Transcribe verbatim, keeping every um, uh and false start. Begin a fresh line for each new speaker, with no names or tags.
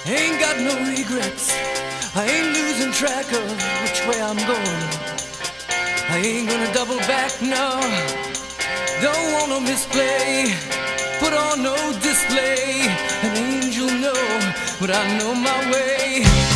Ain't got no regrets. I ain't losing track of which way I'm going. I ain't gonna double back, no. Don't wanna misplay, put on no display. An angel, no, but I know my way.